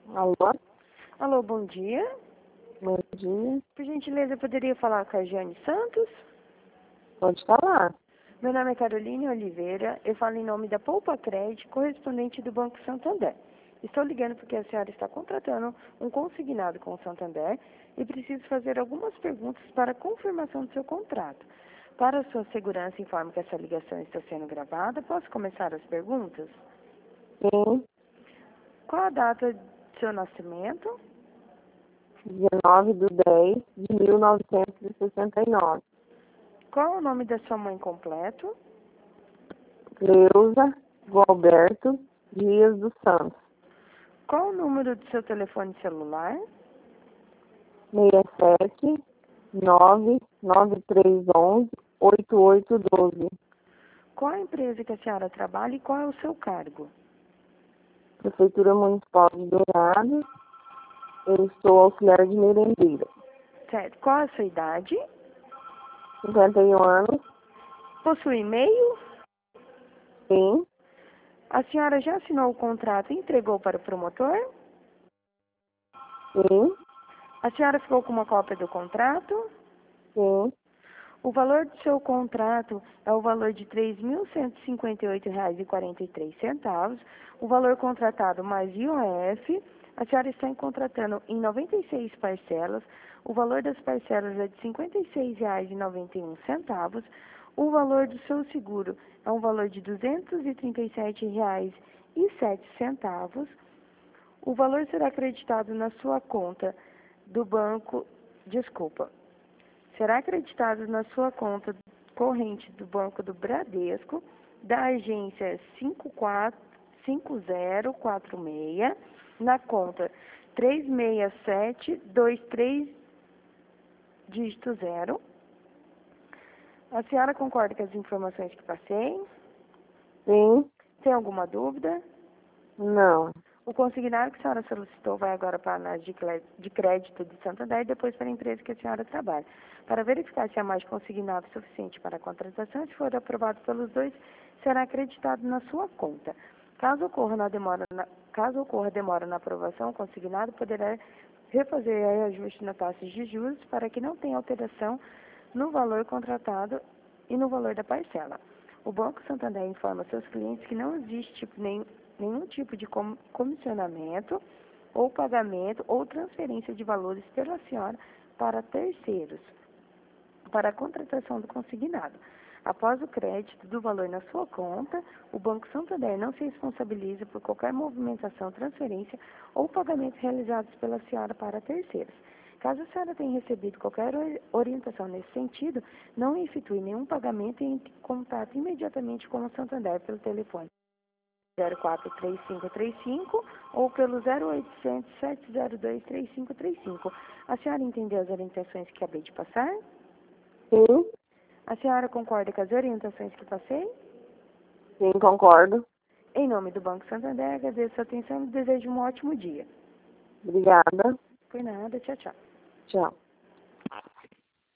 Alô? Alô, bom dia. Bom dia. Por gentileza, eu poderia falar com a Jane Santos? Pode falar. Meu nome é Caroline Oliveira, eu falo em nome da Poupa Crédito, correspondente do Banco Santander. Estou ligando porque a senhora está contratando um consignado com o Santander e preciso fazer algumas perguntas para confirmação do seu contrato. Para a sua segurança, informo que essa ligação está sendo gravada. Posso começar as perguntas? Sim, Qual a data do seu nascimento? 19/10/1969. Qual o nome da sua mãe completo? Cleusa Gualberto Dias dos Santos. Qual o número do seu telefone celular? 67-99311-8812. Qual a empresa que a senhora trabalha e qual é o seu cargo? Prefeitura Municipal de Dourados. Eu sou auxiliar de merendeira. Certo. Qual a sua idade? 51 anos. Possui e-mail? Sim, A senhora já assinou o contrato e entregou para o promotor? sim, A senhora ficou com uma cópia do contrato? sim, O valor do seu contrato é o valor de R$ 3.158,43. O valor contratado mais IOF. A senhora está contratando em 96 parcelas. O valor das parcelas é de R$ 56,91. O valor do seu seguro é um valor de R$ 237,07. O valor será acreditado na sua conta do banco. Desculpa. Será acreditado na sua conta corrente do Banco do Bradesco, da agência 5046, na conta 36723 dígito 0. A senhora concorda com as informações que passei? sim, Tem alguma dúvida? não. O consignado que a senhora solicitou vai agora para a análise de crédito de Santander e depois para a empresa que a senhora trabalha. Para verificar se há mais consignado suficiente para a contratação, se for aprovado pelos dois, será acreditado na sua conta. Caso ocorra demora na aprovação, o consignado poderá refazer reajuste na taxa de juros para que não tenha alteração no valor contratado e no valor da parcela. O Banco Santander informa seus clientes que não existe nenhum tipo de comissionamento ou pagamento ou transferência de valores pela senhora para terceiros, para a contratação do consignado. Após o crédito do valor na sua conta, o Banco Santander não se responsabiliza por qualquer movimentação, transferência ou pagamento realizados pela senhora para terceiros. Caso a senhora tenha recebido qualquer orientação nesse sentido, não efetue nenhum pagamento e entre em contato imediatamente com o Santander pelo telefone 043535 ou pelo 0800 702 3535. A senhora entendeu as orientações que acabei de passar? Sim, A senhora concorda com as orientações que passei? sim, concordo. Em nome do Banco Santander, agradeço a atenção e desejo um ótimo dia. Obrigada. Por nada, tchau, tchau. Tchau.